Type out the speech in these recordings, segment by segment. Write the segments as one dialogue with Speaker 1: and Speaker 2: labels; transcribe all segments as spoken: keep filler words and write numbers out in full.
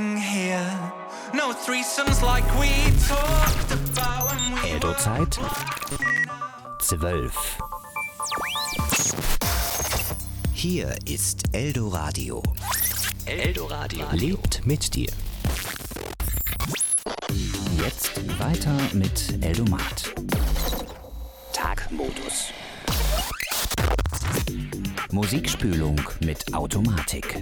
Speaker 1: nothing here. No threesomes like we talked about when we
Speaker 2: Eldo-Zeit zwölf.
Speaker 3: Hier ist Eldoradio.
Speaker 2: Eldoradio lebt mit dir. Jetzt weiter mit Eldomat. Tagmodus. Musikspülung mit Automatik.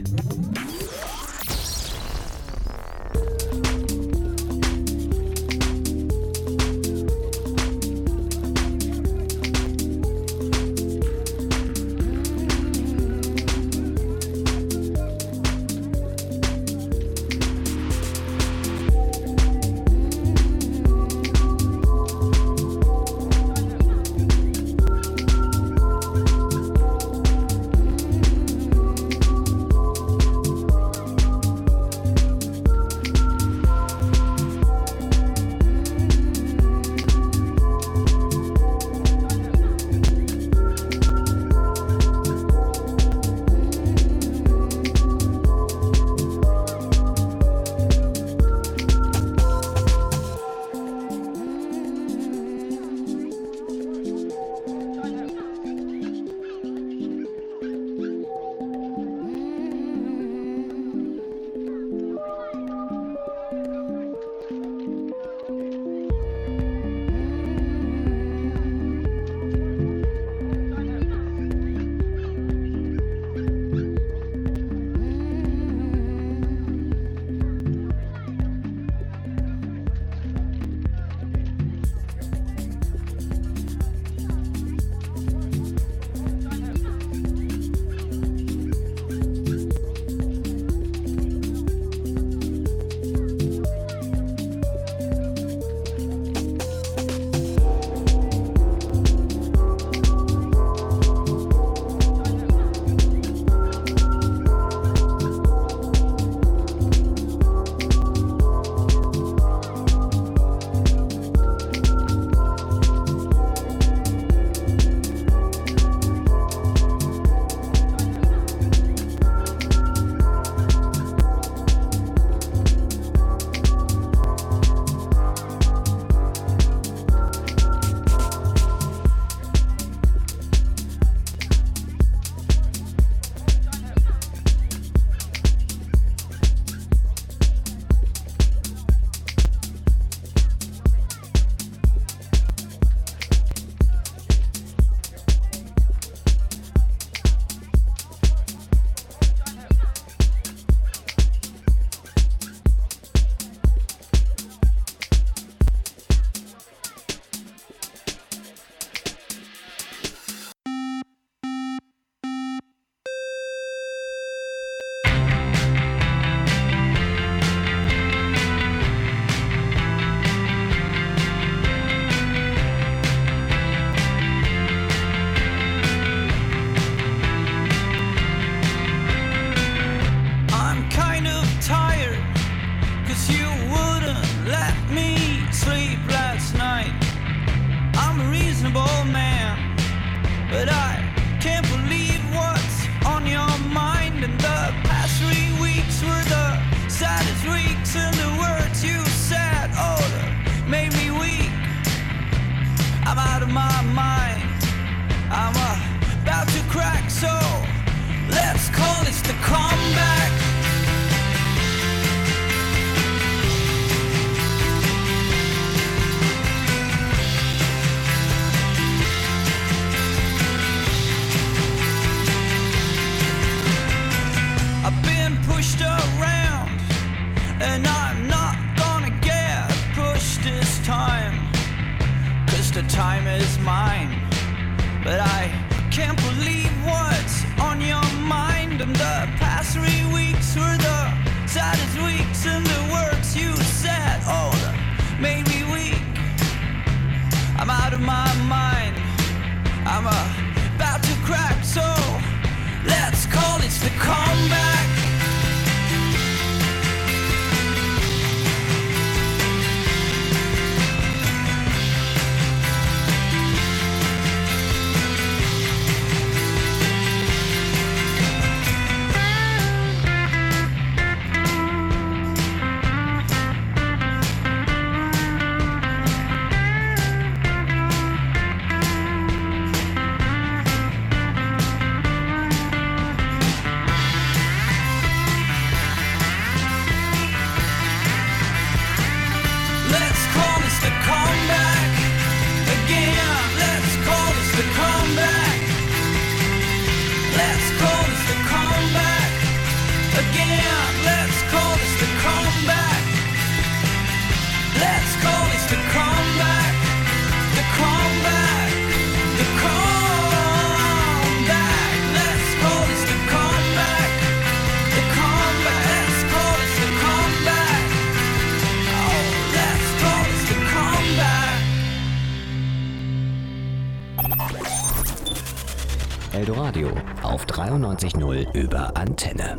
Speaker 2: Eldoradio auf dreiundneunzig Komma null über Antenne.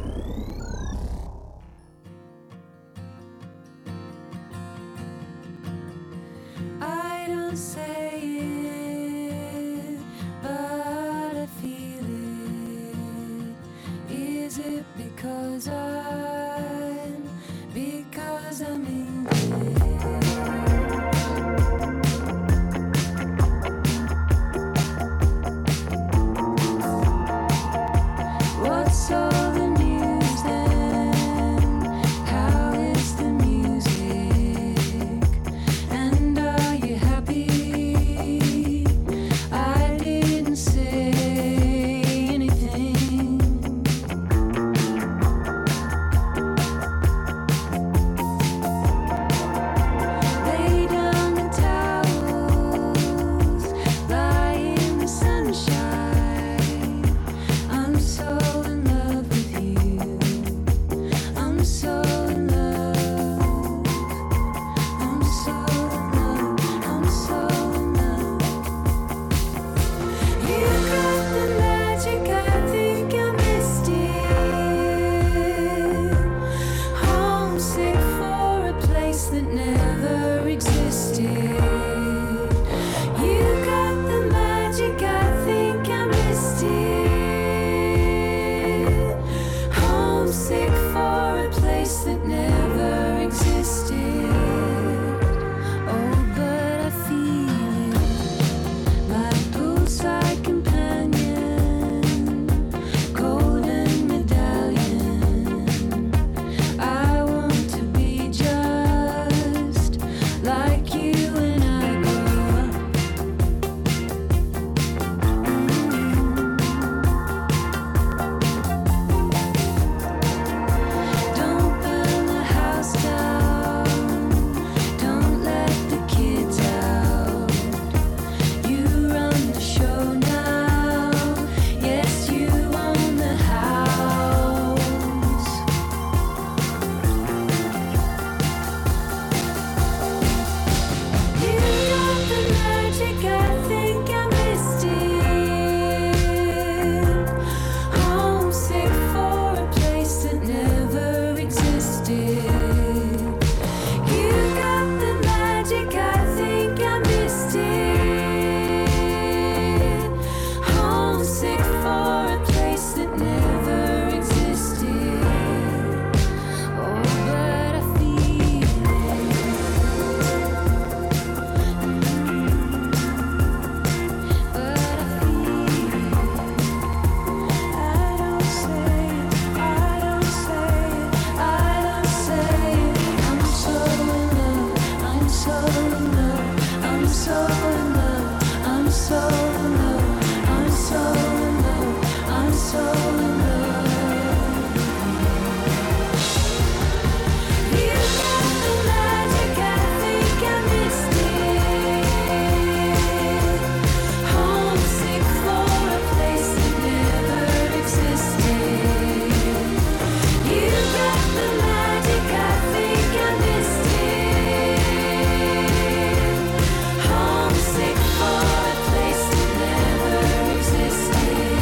Speaker 4: I don't say it, but I feel it. Is it because I'm, because I'm English? What's all the news then? How is the music? And are you happy? I didn't say anything. Lay down the towels, lie in the sunshine. I'm so in love with you. I'm so in love. I'm so in love. I'm so in love. You got the magic, I think I missed it. Homesick for a place that never existed. You got the magic, I think I missed it. Homesick for a place that never existed. Oh, but I feel it, my poolside companion, golden medallion. I want to be just like you when I grow up. Don't burn the house down. Don't let the kids out. You run the show now. Yes, you own the house. You got the magic, I think I missed it. Homesick for a place that never existed. You got the magic, I think I missed it. Homesick for a place that never existed. Oh, but I feel it. But I feel it. I don't say it, I don't say it, I don't say it. I'm so in love, I'm so in love, I'm so in love, I'm so in love, I'm so in love, I'm so in love. You got the magic, I think I missed it. Homesick for a place that never existed. You got the magic, I think I missed it. Homesick for a place that never existed.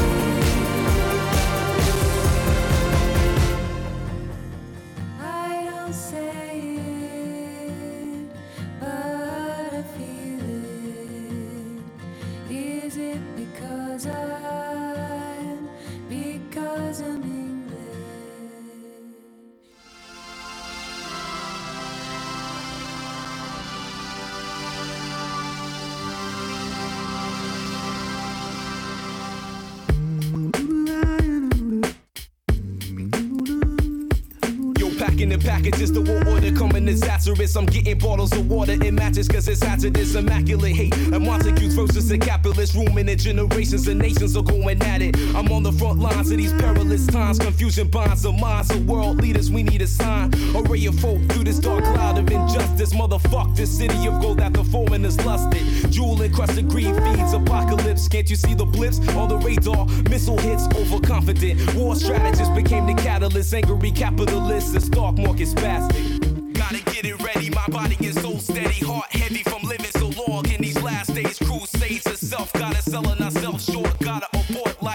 Speaker 4: I don't say it, but I feel it. Is it because I'm, because I'm English?
Speaker 5: Yo, packing the packages, the war order coming disastrous. I'm getting bottles of water in matches cause it's hazardous. Immaculate hate and Montagues versus the capitalist. Rooming in generations and nations are going at it. I'm on the front lines of these perilous times. Confusion bonds the minds of world leaders. We need a sign. A ray of hope through this dark cloud of injustice. Motherfuck this city of gold that the foreigners lusted. Jewel encrusted greed feeds apocalypse. Can't you see the blips on the radar? Missile hits overconfident. War strategists became the catalyst. Angry capitalists, the stock market spastic. Gotta get it ready, my body is so steady. Heart heavy from living so long in these last days. Crusades of self, gotta selling ourselves short. Gotta abort life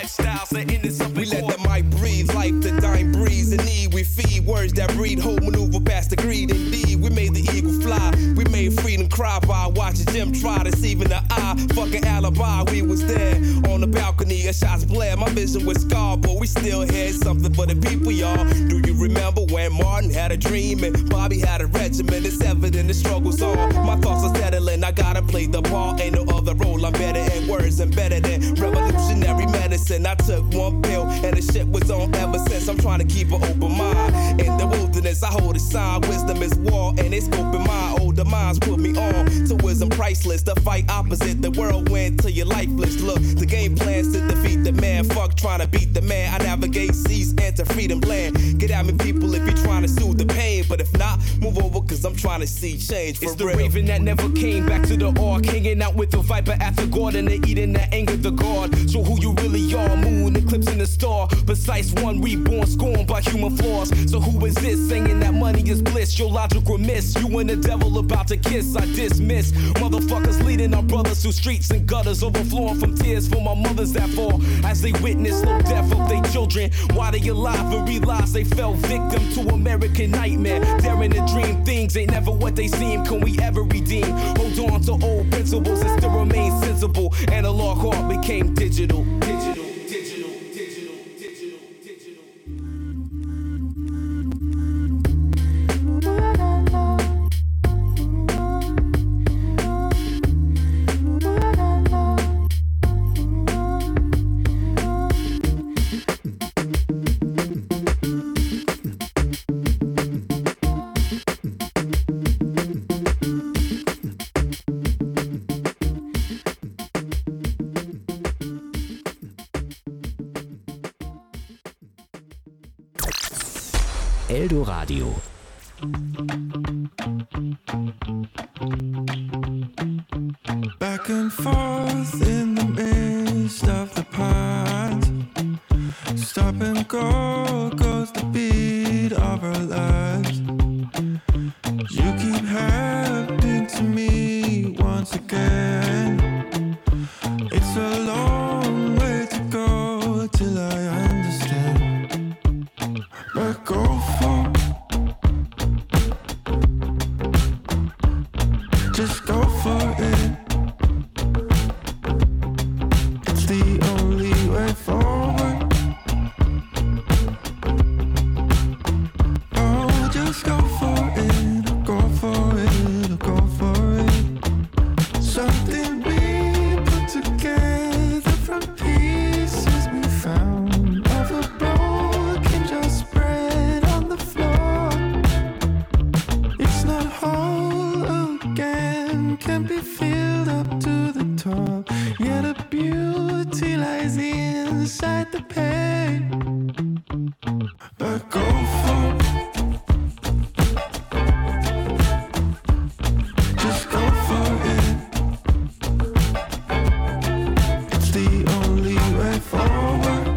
Speaker 5: lifestyles that ended something. We let the mic breathe, life the dime breeze. In need we feed words that breed hope, maneuver past the greed. Indeed, we made the eagle fly. We made freedom cry by watching Jim try deceiving the eye. Fucking alibi, we was there on the balcony. A shots blare, my vision was scarred, but we still had something for the people, y'all. Do you remember when Martin had a dream and Bobby had a regiment? It's evident the struggle's on. My thoughts are settling, I gotta play the part. Ain't no other role, I'm better at words and better than revolutionary medicine. I took one pill and the shit was on ever since. I'm trying to keep an open mind. In the wilderness, I hold a sign. Wisdom is war and it's scoping my older minds put me on to wisdom priceless. The fight opposite the whirlwind till you're lifeless. Look, the game plans to defeat the man. Fuck trying to beat the man. I navigate seas, enter freedom land. Get at me, people, if you're trying to soothe the pain. But if not, move over, cause I'm trying to see change for
Speaker 6: it's
Speaker 5: real.
Speaker 6: The raven that never came back to the ark, hanging out with the viper at the garden, and eating that anger the god. So who you really are, moon eclipsing the star. Precise one, reborn, scorned by human flaws. So who is this, saying that money is bliss? Your logic remiss, you and the devil about to kiss. I dismiss motherfuckers leading our brothers through streets and gutters, overflowing from tears from our mothers that fall as they witness slow death of their children. While they alive and realize they fell victim to American nightmare. Daring to dream things ain't never what they seem. Can we ever redeem? Hold on to old principles and still remain sensible. Analog art became digital. Digital, digital, digital, digital, digital.
Speaker 2: Eldoradio.
Speaker 7: Back and forth in the midst of the pines. Stop and go goes the beat of our lives. You keep happening to me once again. It's a long way to go till I understand. But go for just go for it. It's the only way forward. Oh, just go for it, go for it, go for it. Something we put together from pieces we found of a broken just spread on the floor. It's not whole again, can be filled up to the top. Yet the beauty lies inside the pain. But go for just go for it. It's the only way forward.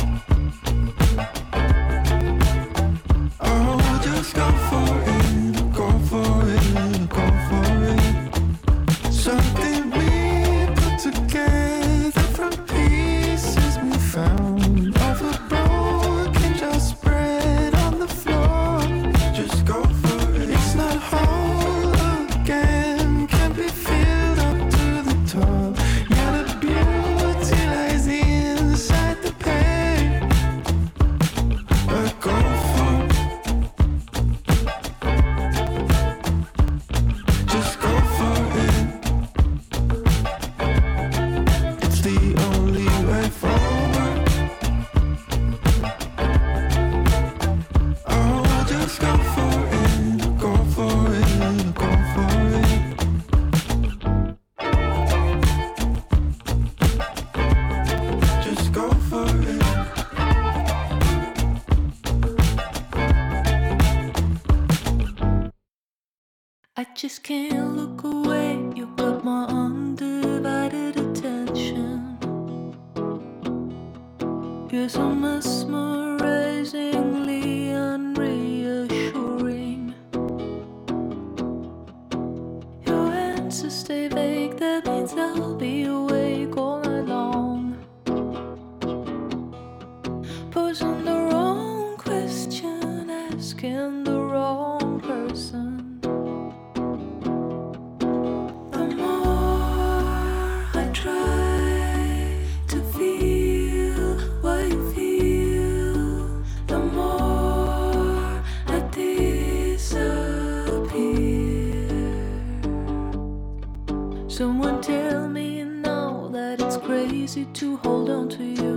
Speaker 7: Oh, just go for it, go for it, go for it. Something we put together from pieces we found of a broken just spread on the floor. Just go for it. It's not whole again, can be filled up to the top. Yeah, the beauty lies inside the pain. But go for just go for it. It's the only way forward. Oh, just go for it, go for it, go for it. Just go for it.
Speaker 4: I just can't look away. You got my undivided attention. You're so mesmerizingly unreassuring. Your answers stay vague, that means I'll be awake all night long. listen. The more I try to feel what you feel, the more I disappear. Someone tell me now that it's crazy to hold on to you.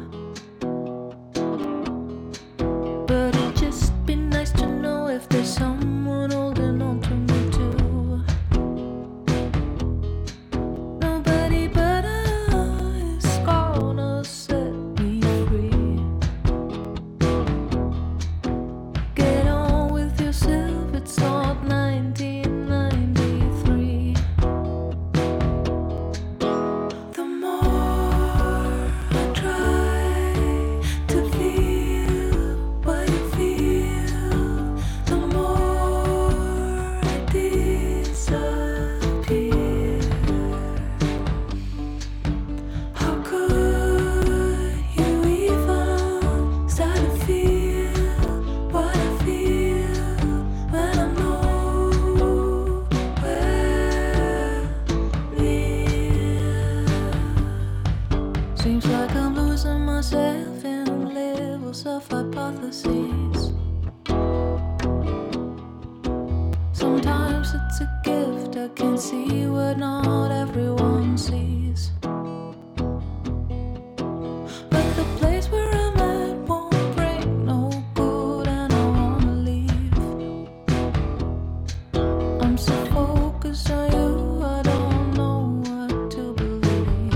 Speaker 4: But it'd just be nice to know if there's someone holding on to me too. Nobody but us is gonna set me free. Get on with yourself, it's not nineteen ninety-three. The more I try to feel what you feel, the more I disappear. How could you even start to feel what I feel when I'm nowhere near? Seems like I'm losing myself in levels of hypotheses. Sometimes it's a gift, I can see what not everyone sees. But the place where I'm at won't bring no good, and I wanna leave. I'm so focused on you, I don't know what to believe.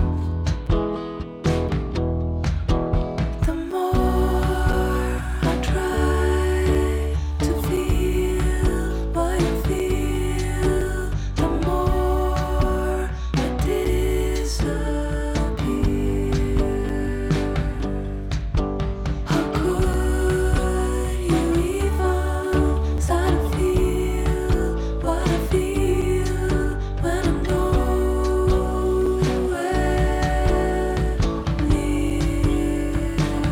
Speaker 4: The more I try to feel what you feel, the more I disappear. How could you even start to feel what I feel when I'm nowhere near?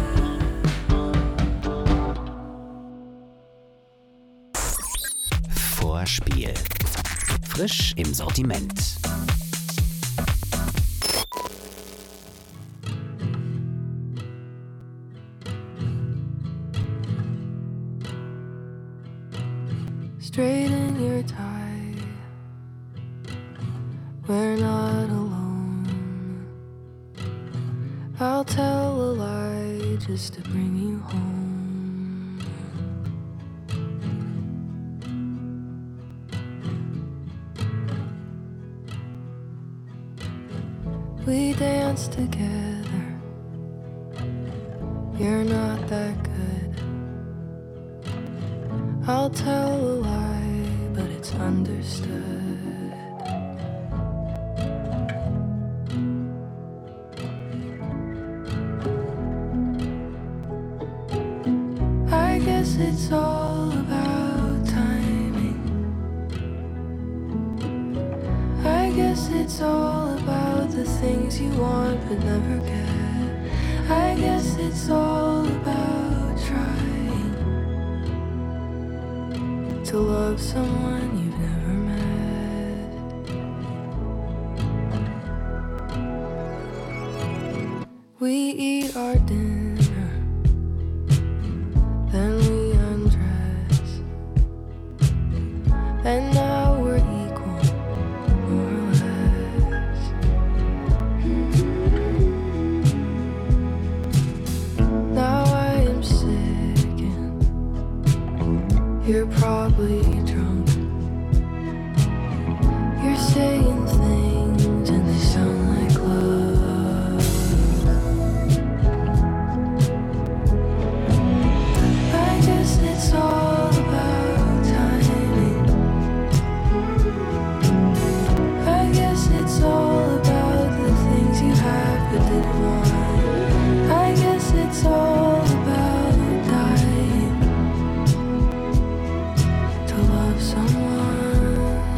Speaker 2: Vorspiel. Frisch im Sortiment.
Speaker 4: Straighten your tie. We're not alone. I'll tell a lie just to bring you home. We dance together. You're not that good. I'll tell a lie, but it's understood. I guess it's all about timing. I guess it's all about the things you want but never get. I guess it's all about trying to love someone you've never met. We eat our dinner, then we undress, and now we're equal, more or less. Now I am sick and you're probably drunk. You're saying things and they sound like love. I guess it's all about timing. I guess it's all about the things you have but didn't want. I guess it's all about dying to love someone.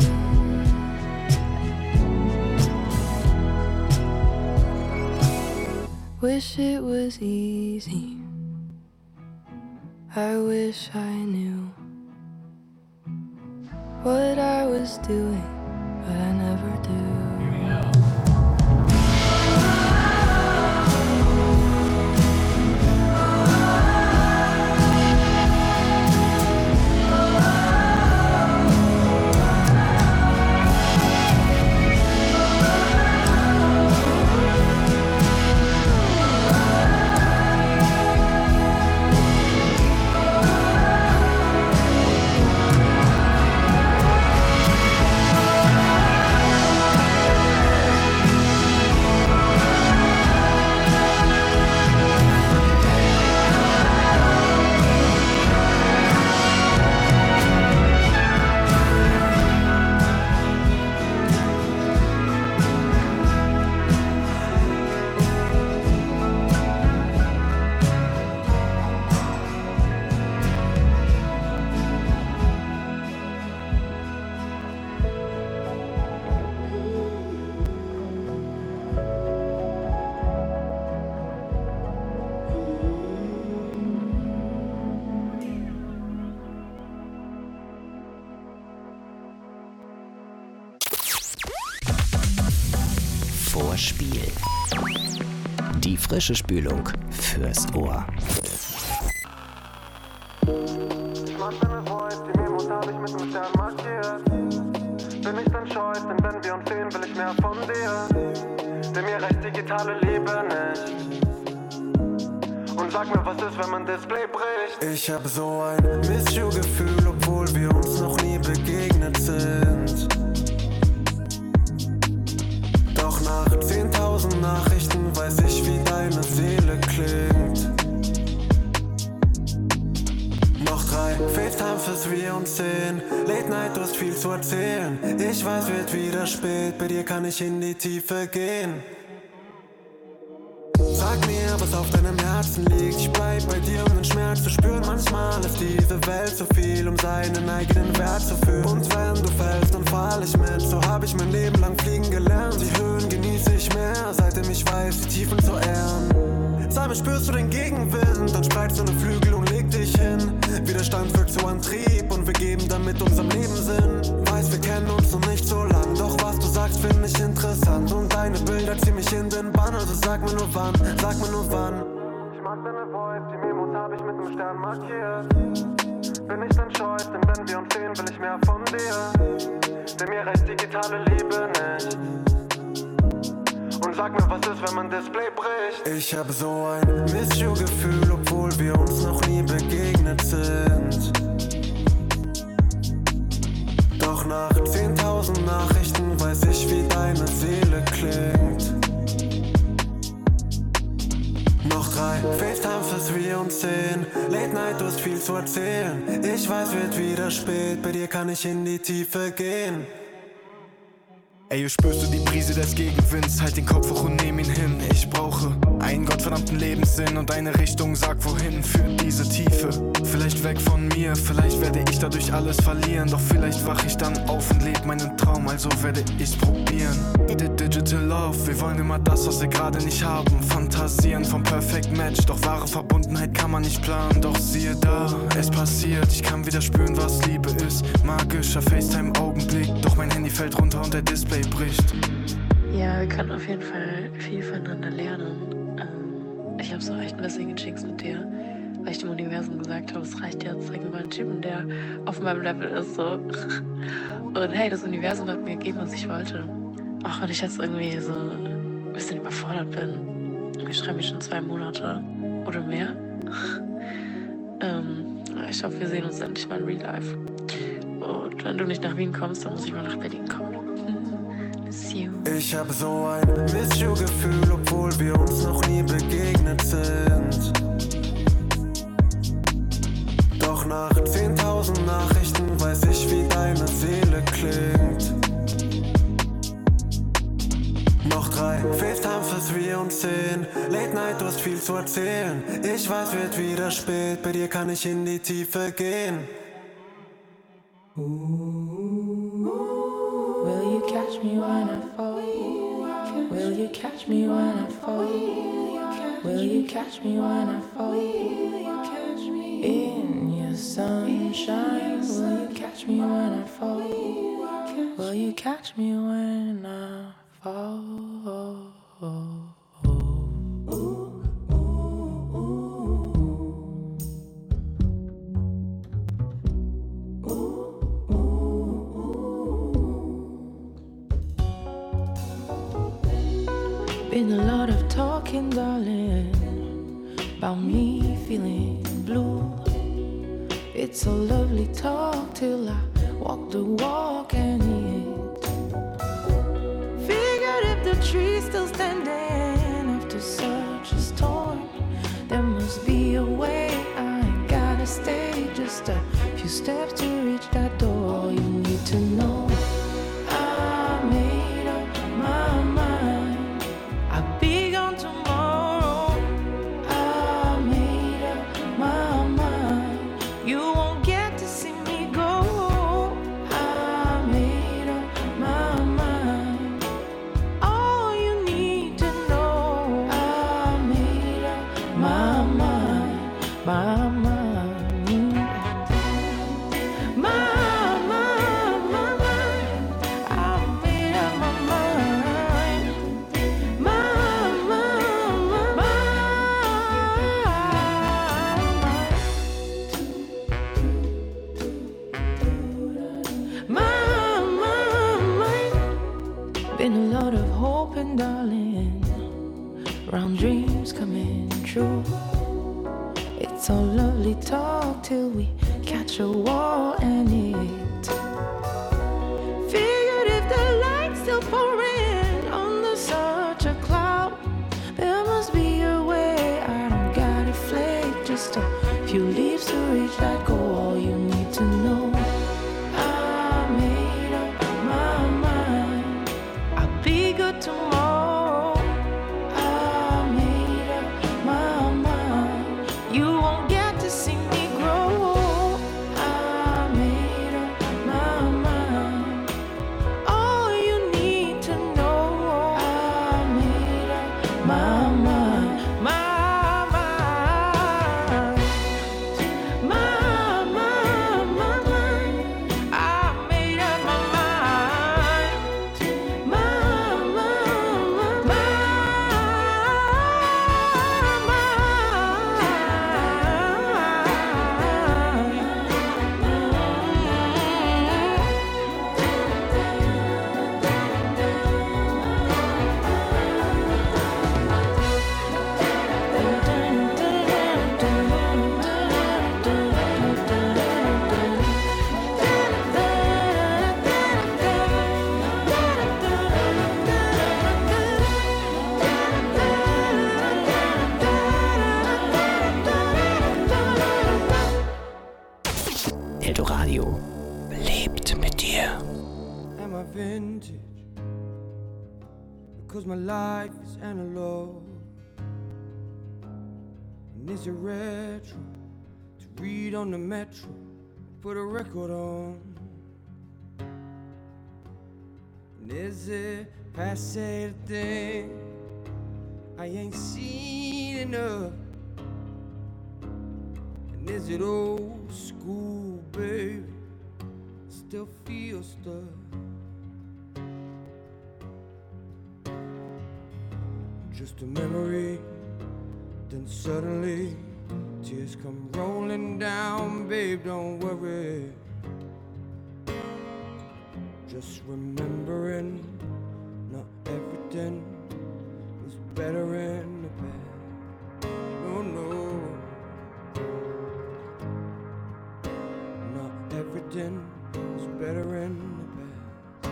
Speaker 4: Wish it was easy. I wish I knew what I was doing, but I never do.
Speaker 2: Vorspiel. Die frische Spülung fürs Ohr.
Speaker 8: Ich mag deine Voice, die Memos hab ich mit dem Stern markiert. Bin ich dann scheu, denn wenn wir uns sehen, will ich mehr von dir. Denn mir reicht digitale Liebe nicht. Und sag mir, was ist, wenn mein Display bricht? Ich hab so ein Miss-You-Gefühl, obwohl wir uns noch nie begegnet sind. Doch nach zehntausend Nachrichten weiß ich, wie deine Seele klingt. Noch drei FaceTime, bis wir uns sehen. Late Night, du hast viel zu erzählen. Ich weiß, wird wieder spät, bei dir kann ich in die Tiefe gehen. Sag mir, was auf deinem Herzen liegt. Ich bleib bei dir, um den Schmerz zu spüren. Manchmal ist diese Welt zu viel, um seinen eigenen Wert zu fühlen. Und wenn du fällst, dann fall ich mit. So hab ich mein Leben lang fliegen gelernt. Die Höhen genieße ich mehr, seitdem ich weiß, die Tiefen zu ehren. Sag mir, spürst du den Gegenwind? Dann spreizst deine Flügel und leg dich hin. Widerstand wird zu Antrieb und wir geben damit unserem Leben Sinn. Weiß, wir kennen uns noch nicht so lang, doch was du sagst, find ich interessant. Und deine Bilder ziehen mich in den Bann, also sag mir nur wann, sag mir nur wann. Ich mag deine Voice, die Memos hab ich mit dem Stern markiert. Bin ich dann scheu, denn wenn wir uns sehen, will ich mehr von dir. Denn mir reicht digitale Liebe nicht. Und sag mir, was ist, wenn mein Display bricht? Ich hab so ein Miss-You-Gefühl, obwohl wir uns noch nie begegnet sind. Doch nach zehntausend Nachrichten weiß ich, wie deine Seele klingt. Noch drei FaceTime, bis wir uns sehen. Late Night, du hast viel zu erzählen. Ich weiß, wird wieder spät, bei dir kann ich in die Tiefe gehen.
Speaker 6: Ey, yo, spürst du die Brise des Gegenwinds? Halt den Kopf hoch und nehm ihn hin. Ich brauche einen gottverdammten Lebenssinn und eine Richtung, sag wohin führt diese Tiefe. Vielleicht weg von mir, vielleicht werde ich dadurch alles verlieren. Doch vielleicht wach ich dann auf und leb meinen Traum, also werde ich's probieren. Digital Love, wir wollen immer das, was wir gerade nicht haben. Fantasieren vom Perfect Match, doch wahre Verbundenheit kann man nicht planen. Doch siehe da, es passiert, ich kann wieder spüren, was Liebe ist. Magischer FaceTime-Augenblick, doch mein Handy fällt runter und der Display bricht.
Speaker 9: Ja, wir können auf jeden Fall viel voneinander lernen. Ähm, ich habe so echt ein bisschen gechickst mit dir, weil ich dem Universum gesagt habe, es reicht jetzt, zeig mir mal einen Typen, der auf meinem Level ist. So. Und hey, das Universum hat mir gegeben, was ich wollte. Auch wenn ich jetzt irgendwie so ein bisschen überfordert bin. Ich schreibe mich schon zwei Monate oder mehr. ähm, ich hoffe, wir sehen uns endlich mal in Real Life. Und wenn du nicht nach Wien kommst, dann muss ich mal nach Berlin kommen.
Speaker 8: Ich hab so ein Miss-You-Gefühl, obwohl wir uns noch nie begegnet sind. Doch nach zehntausend Nachrichten weiß ich, wie deine Seele klingt. Noch drei FaceTime, bis wir uns sehen. Late Night, du hast viel zu erzählen. Ich weiß, wird wieder spät, bei dir kann ich in die Tiefe gehen.
Speaker 4: Will you catch me when I fall? Will you catch me when I fall? Will you catch me when I fall? In your sunshine, will you catch me when I fall? you catch me when I fall? Been a lot of talking, darling, about me feeling blue. It's so lovely talk till I walk the walk and it. Figured if the tree's still standing after such a storm, there must be a way. I ain't gotta stay just a few steps to reach that door. You need to know I made up my mind. I'll be gone tomorrow. I made up my mind. You won't get to see me go. I made up my mind. All you need to know, I made up my mind, my mind. My, my, my mind. I made up my mind. My, my, my mind. My, my mind. Been a lot of hoping, darling, round dreams coming true. It's all lovely talk till we catch a wall and it. Figured if the light's still pouring under such a cloud, there must be a way. I don't gotta flake, just a few leaves to reach that goal. All you need to know, I made up my mind. I'll be good tomorrow. I made up my mind. You won't get to see me grow. I made up my mind. All you need to know, I made up my mind, my mind, my, my, my mind. I made up my mind, my, my, my,
Speaker 2: Eldoradio lebt mit dir.
Speaker 10: Am I vintage? Because my life is analog. And is it retro to read on the metro? Put a record on. And is it passe the thing I ain't seen enough? And is it old school, baby? Still feel stuff. Just a memory, then suddenly tears come rolling down, babe, don't worry. Just remembering not everything was better in the past. No, no. Not everything was better in the past.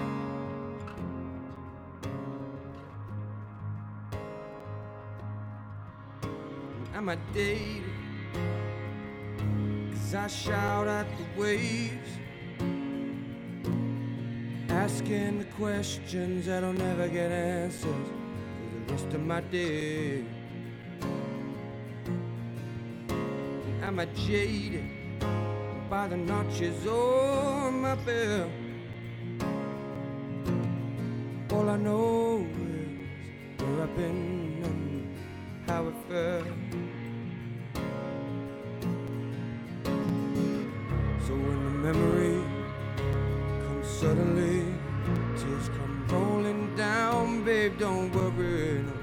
Speaker 10: Am I dated? 'Cause I shout at the waves, asking the questions that'll never get answers for the rest of my day. Am I jaded by the notches on my belt? All I know is where I've been and how it felt. So when the memory comes suddenly, Tears come rolling down, babe, don't worry, no.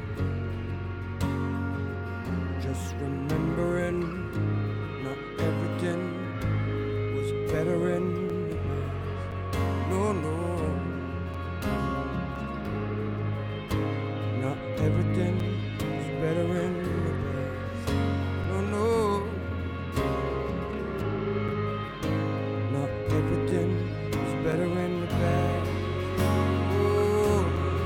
Speaker 10: Just remembering, not everything was better in the past. No, no. Not everything was better in the past. No, no. Not everything was better in the past. Oh.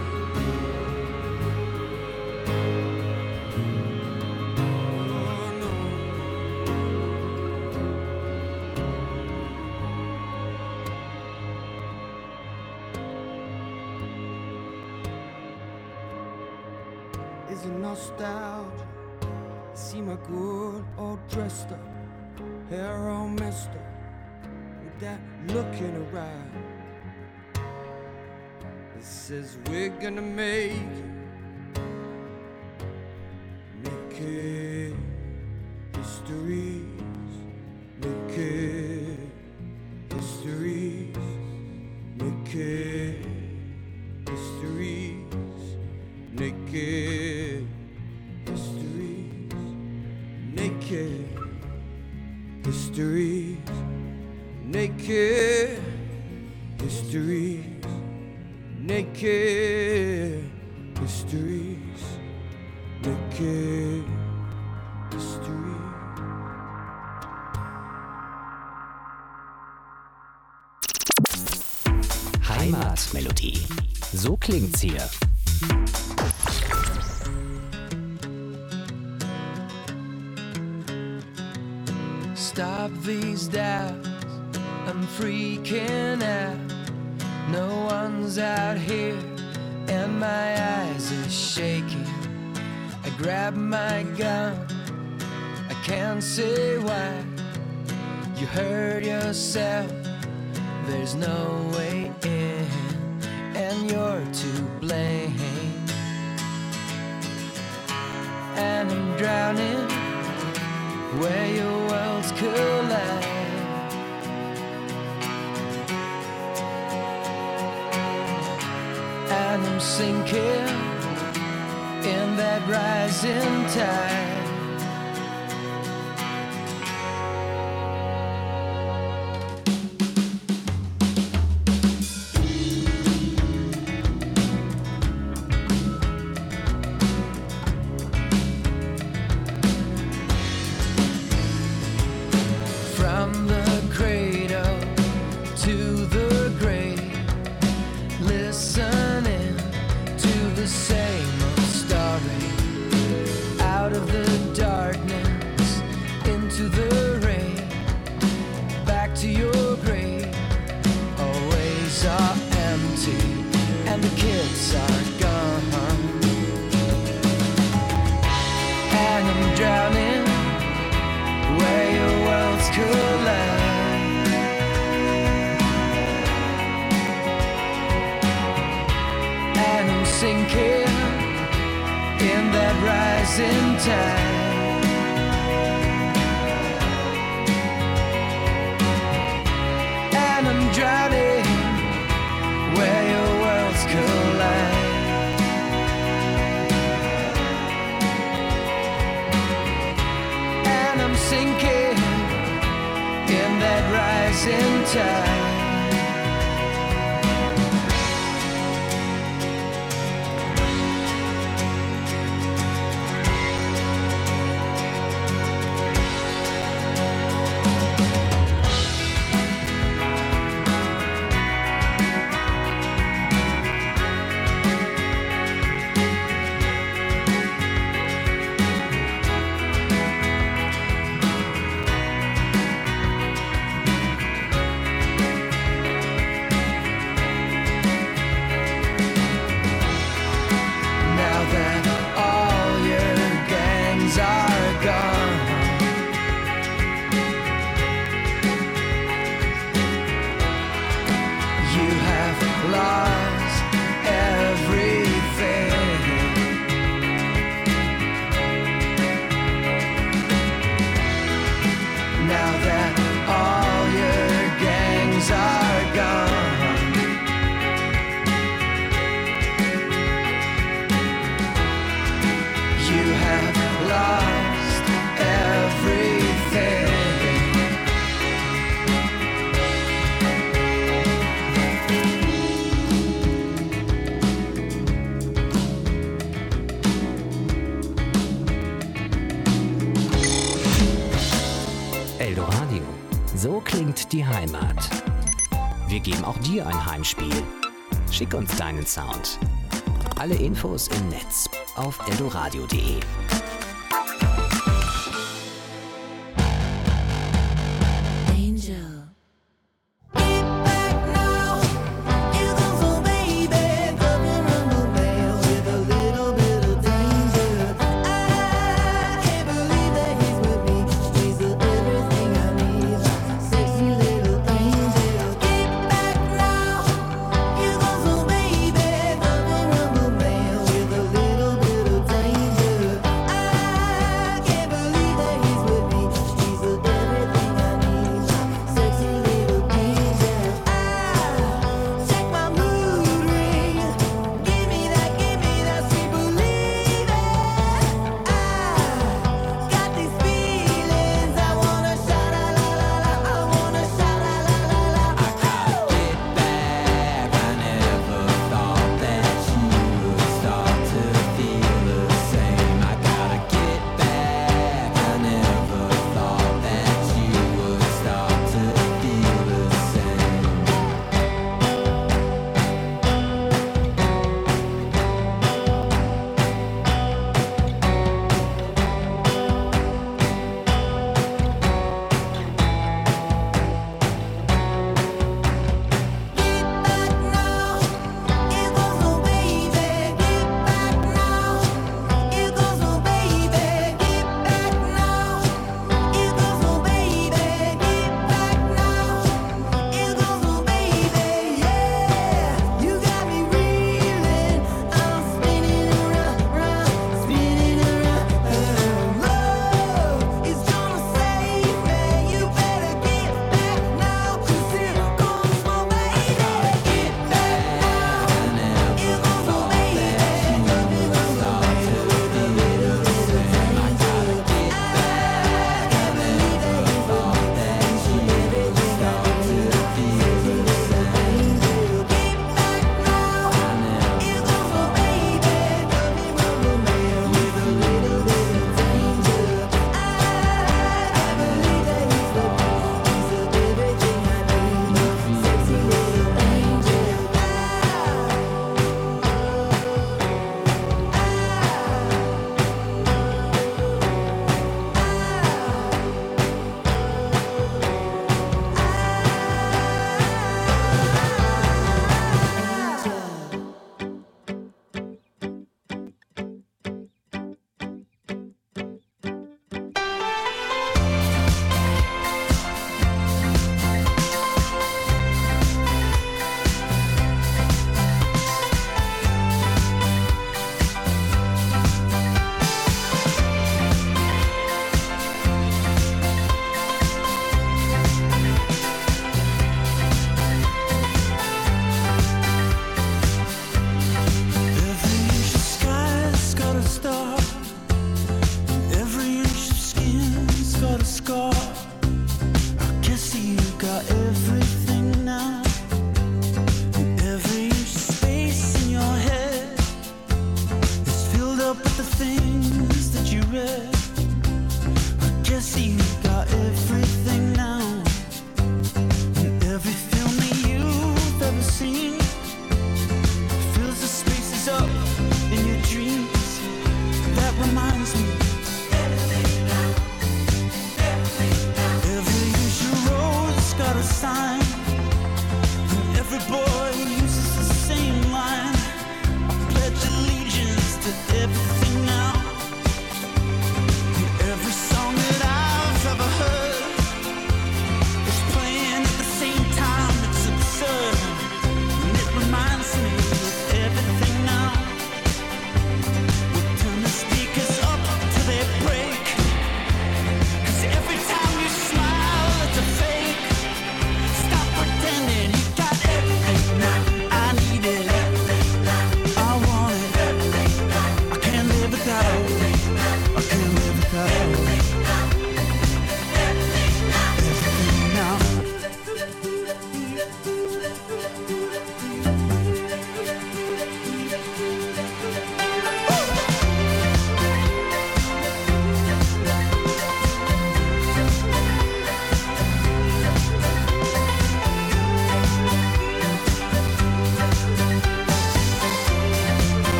Speaker 10: Is it nostalgia? See my good all dressed up, hair all messed up, with that look in her eye. It says we're gonna make it, make it histories, make it histories, make it histories. Naked histories, naked histories, naked histories, naked histories, naked histories.
Speaker 2: Heimatmelodie. So klingt's hier.
Speaker 11: Stop these doubts, I'm freaking out. No one's out here and my eyes are shaking. I grab my gun, I can't say why. You hurt yourself, there's no way in, and you're to blame. And I'm drowning where your worlds collide. And I'm sinking in that rising tide. From the cradle to the grave, listening to the same old story. Out of the darkness into the rain, back to your grave. Always are empty and the kids are gone. And I'm drowning where your worlds collide. And I'm sinking in that rising tide. And I'm drowning where your worlds collide. And I'm sinking in that rising tide. Lost everything. Now that all your gangs are gone,
Speaker 2: dir ein Heimspiel? Schick uns deinen Sound. Alle Infos im Netz auf eldoradio punkt de.
Speaker 12: Baby,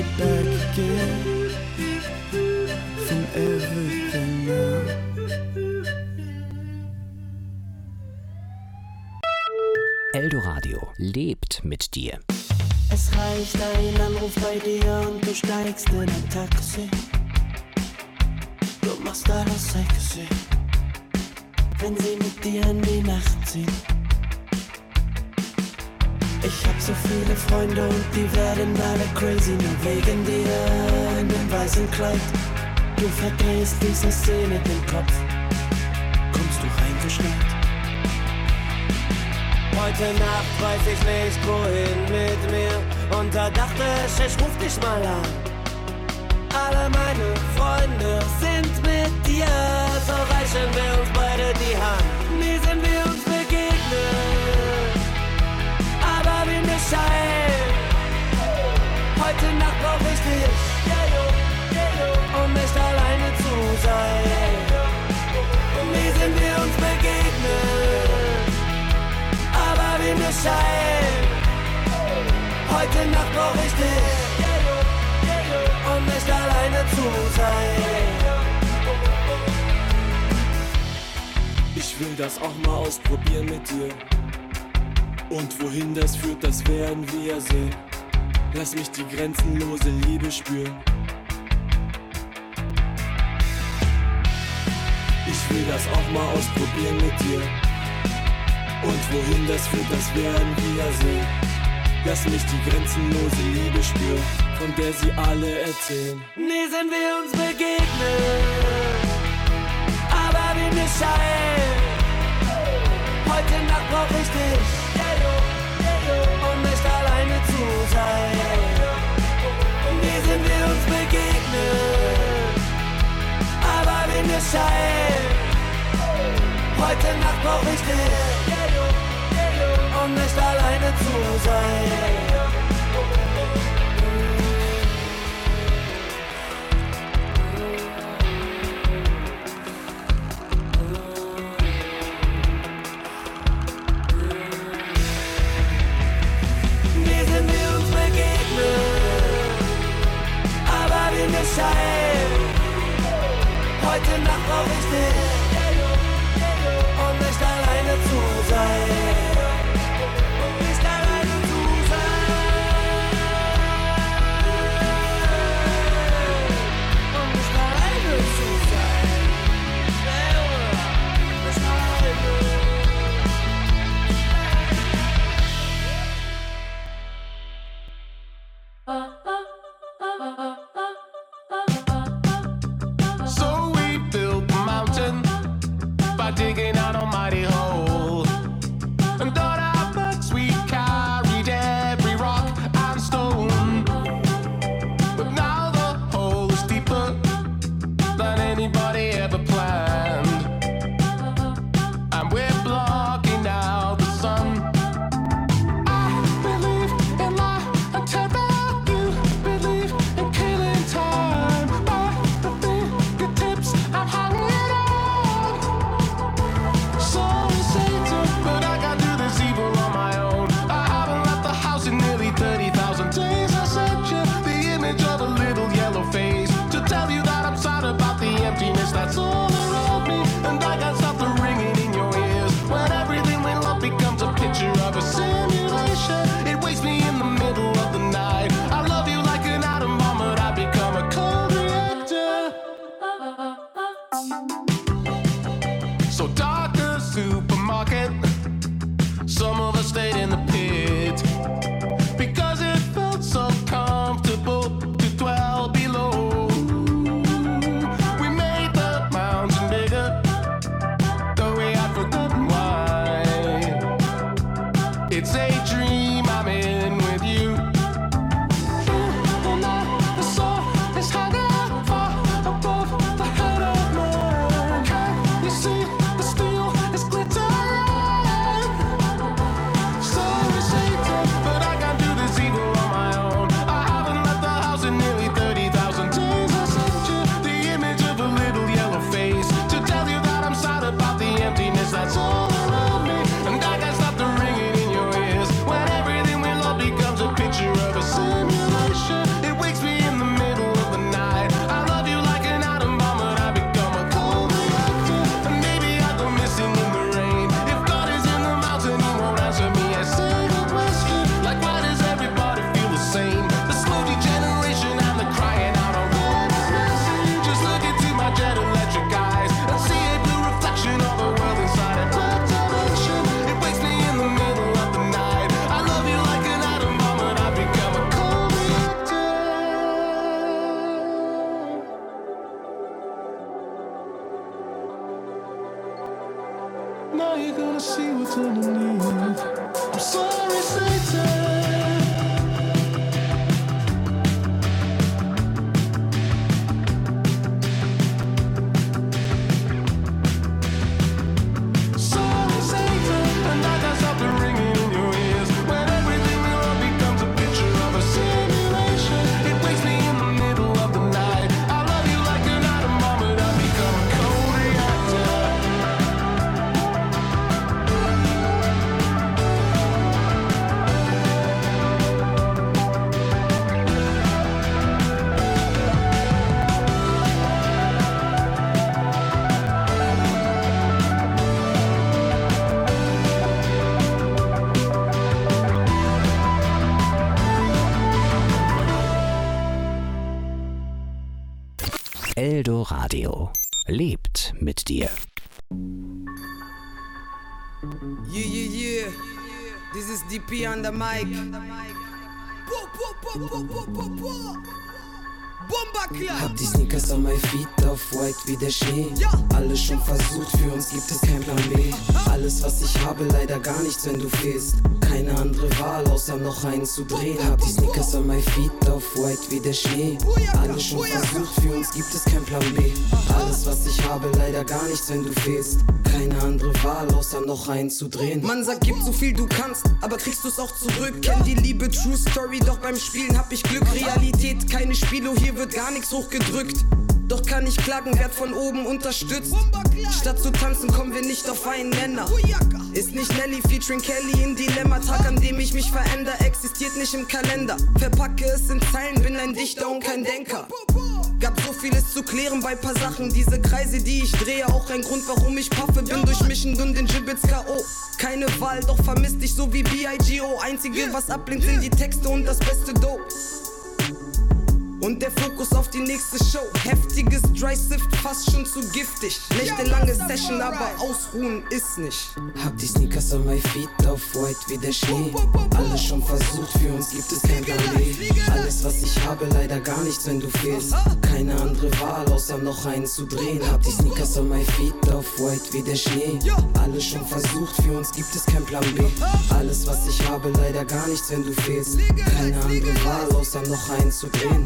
Speaker 7: it back again from everything now.
Speaker 2: Eldoradio lebt mit dir.
Speaker 12: Es reicht ein Anruf bei dir und du steigst in ein Taxi. Du machst alles sexy, wenn sie mit dir in die Nacht zieht. Ich hab so viele Freunde und die werden alle crazy, nur wegen dir in dem weißen Kleid. Du verdrehst diese Szene den Kopf, kommst du reingeschneit. Heute Nacht weiß ich nicht wohin mit mir und da dachte ich, ich ruf dich mal an. Alle meine Freunde sind mit dir, so reichen wir uns beide die Hand. Nie sind wir uns begegnet, aber wie mir scheint, heute Nacht brauch ich dich, um nicht alleine zu sein. Nie sind wir uns begegnet, aber wie mir scheint, heute Nacht brauch ich dich, um nicht alleine zu sein.
Speaker 13: Ich will das auch mal ausprobieren mit dir. Und wohin das führt, das werden wir sehen. Lass mich die grenzenlose Liebe spüren. Ich will das auch mal ausprobieren mit dir. Und wohin das führt, das werden wir sehen. Lass mich die grenzenlose Liebe spüren, von der sie alle erzählen.
Speaker 12: Nie sind wir uns begegnet, aber wie mir scheint, heute Nacht brauch ich dich, um nicht alleine zu sein. Nie sind wir uns begegnet, aber wie mir scheint, heute Nacht brauch ich dich, um nicht alleine zu sein. Nie sind wir uns begegnet, aber wie mir scheint, heute Nacht brauch ich dich, um nicht alleine zu sein.
Speaker 7: So we built a mountain
Speaker 2: Eldoradio lebt mit dir.
Speaker 10: Yeah, yeah, yeah. This is D P on the mic.
Speaker 11: Hab die Sneakers on my feet, auf white wie der Schnee. Alles schon versucht, für uns gibt es kein Plan B. Alles was ich habe, leider gar nichts, wenn du fehlst. Keine andere Wahl, außer noch einen zu drehen. Hab die Sneakers on my feet, auf white wie der Schnee. Alles schon versucht, für uns gibt es kein Plan B. Alles was ich habe, leider gar nichts, wenn du fehlst. Keine andere Wahl, außer noch einen zu drehen.
Speaker 10: Man sagt, gib so viel du kannst, aber kriegst du's auch zurück. Kenn die Liebe, True Story, doch beim Spielen hab ich Glück. Realität, keine Spielo, hier wird gar nichts hochgedrückt. Doch kann ich klagen, werd von oben unterstützt. Statt zu tanzen, kommen wir nicht auf einen Nenner. Ist nicht Nelly featuring Kelly in Dilemma. Tag, an dem ich mich veränder, existiert nicht im Kalender. Verpacke es in Zeilen, bin ein Dichter und kein Denker. Gab so vieles zu klären bei paar Sachen. Diese Kreise, die ich drehe, auch ein Grund, warum ich paffe. Bin durchmischend und den Gibbets K O. Keine Wahl, doch vermisst dich so wie B I G O. Einzige, was ablehnt, sind die Texte und das beste Dope. Und der Fokus auf die nächste Show. Heftiges Dry Sift, fast schon zu giftig. Nächtelange Session, aber ausruhen ist nicht.
Speaker 11: Hab die Sneakers on my feet, auf white wie der Schnee. Alles schon versucht, für uns gibt es kein Plan B. Alles was ich habe, leider gar nichts, wenn du fehlst. Keine andere Wahl, außer noch einen zu drehen. Hab die Sneakers on my feet, auf white wie der Schnee. Alles schon versucht, für uns gibt es kein Plan B. Alles was ich habe, leider gar nichts, wenn du fehlst. Keine andere Wahl, außer noch einen zu drehen.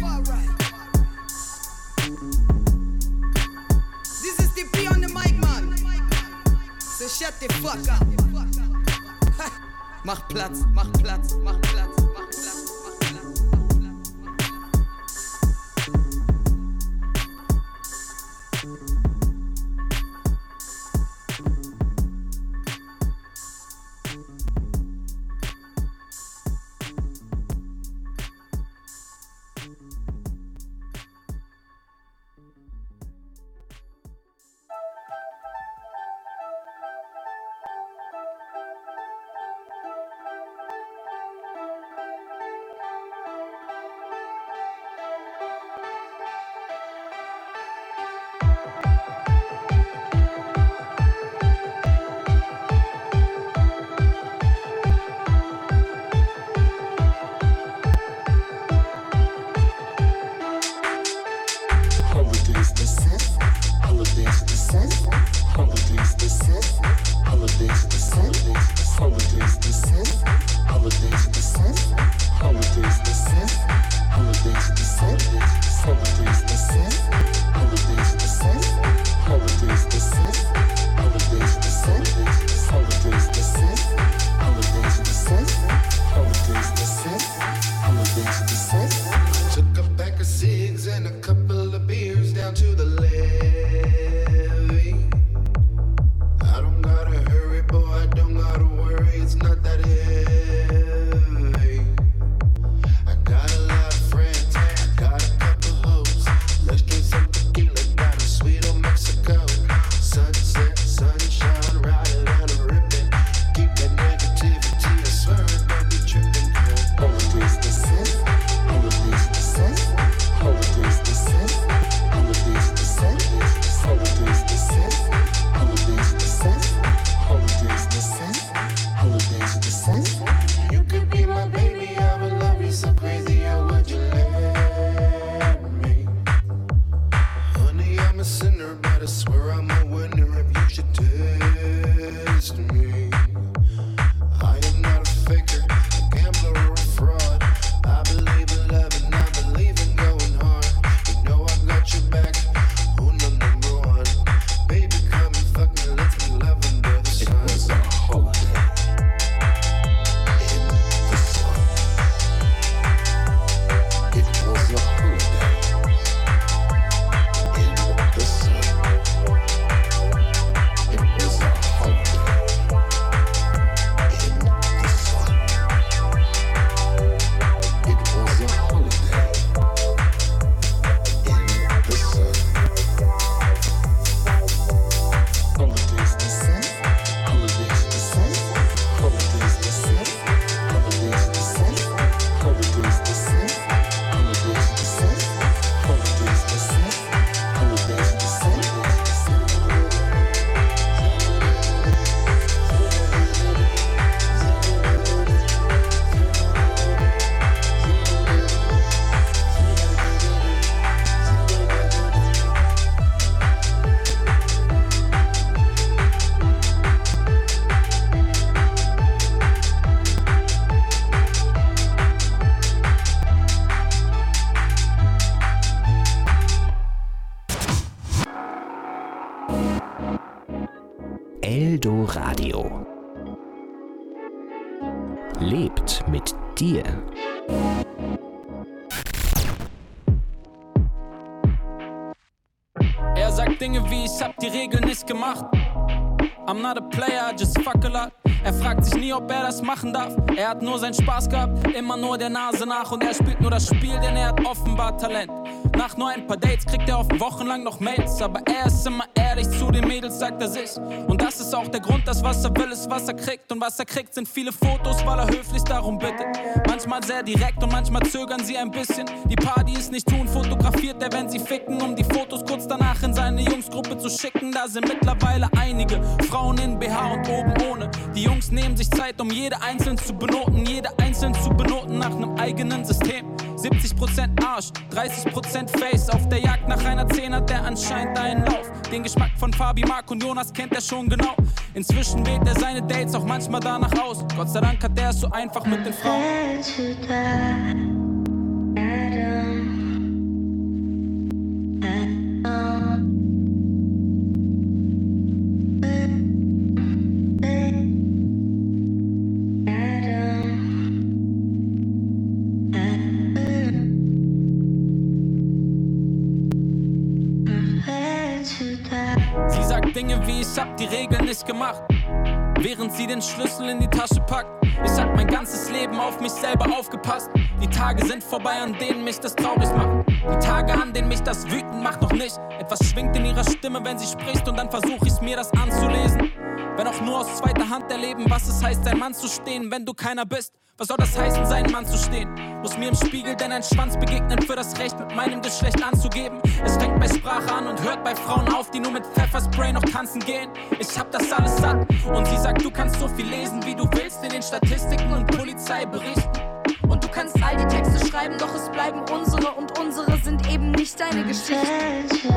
Speaker 10: This is D P on the mic, man. So shut the fuck up. Ha. Mach Platz, mach Platz, mach Platz, mach Platz.
Speaker 2: Eldoradio. Lebt mit dir.
Speaker 14: Er sagt Dinge wie, ich hab die Regeln nicht gemacht. I'm not a player, I just fuck a lot. Er fragt sich nie, ob er das machen darf. Er hat nur seinen Spaß gehabt, immer nur der Nase nach. Und er spielt nur das Spiel, denn er hat offenbar Talent. Nach nur ein paar Dates kriegt er oft wochenlang noch Mails. Aber er ist immer ehrlich zu den Mädels, sagt er sich. Und das ist auch der Grund, dass was er will, ist was er kriegt. Und was er kriegt, sind viele Fotos, weil er höflich darum bittet. Manchmal sehr direkt und manchmal zögern sie ein bisschen. Die paar, die es nicht tun, fotografiert er, wenn sie ficken. Um die Fotos kurz danach in seine Jungsgruppe zu schicken. Da sind mittlerweile einige Frauen in B H und oben ohne. Die Jungs nehmen sich Zeit, um jede einzeln zu benoten. Jede einzeln zu benoten nach einem eigenen System. siebzig Prozent Arsch, dreißig Prozent Face. Auf der Jagd nach einer zehn hat er anscheinend einen Lauf. Den Geschmack von Fabi, Mark und Jonas kennt er schon genau. Inzwischen wählt er seine Dates auch manchmal danach aus. Gott sei Dank hat er es so einfach mit den Frauen. Sie sagt Dinge wie, ich hab die Regeln nicht gemacht, während sie den Schlüssel in die Tasche packt. Ich hab mein ganzes Leben auf mich selber aufgepasst. Die Tage sind vorbei, an denen mich das traurig macht. Die Tage, an denen mich das wütend macht, noch nicht. Etwas schwingt in ihrer Stimme, wenn sie spricht, und dann versuch ich mir das anzulesen. Wenn auch nur aus zweiter Hand erleben, was es heißt, ein Mann zu stehen, wenn du keiner bist. Was soll das heißen, sein Mann zu stehen? Muss mir im Spiegel denn ein Schwanz begegnen für das Recht, mit meinem Geschlecht anzugeben? Es fängt bei Sprache an und hört bei Frauen auf, die nur mit Pfefferspray noch tanzen gehen. Ich hab das alles satt. Und sie sagt, du kannst so viel lesen, wie du willst in den Statistiken und Polizeiberichten.
Speaker 15: Und du kannst all die Texte schreiben, doch es bleiben unsere, und unsere sind eben nicht deine Geschichten.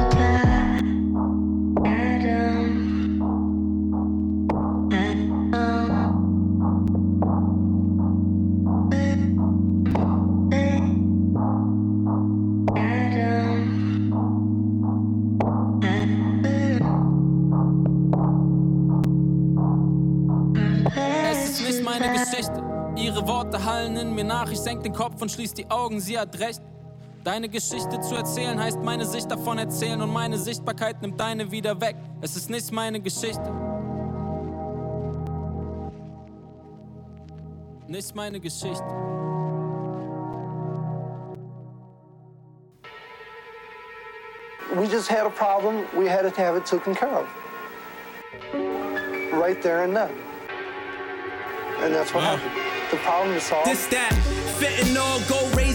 Speaker 14: Ihre Worte hallen in mir nach, ich senk den Kopf und schließ die Augen, sie hat recht. Deine Geschichte zu erzählen heißt meine Sicht davon erzählen, und meine Sichtbarkeit nimmt deine wieder weg. Es ist nicht meine Geschichte. Nicht meine Geschichte.
Speaker 16: We just had a problem, we had to have it taken care of. Right there and then. And that's what happened. The problem is solved.
Speaker 5: This, that, fentanyl, go raise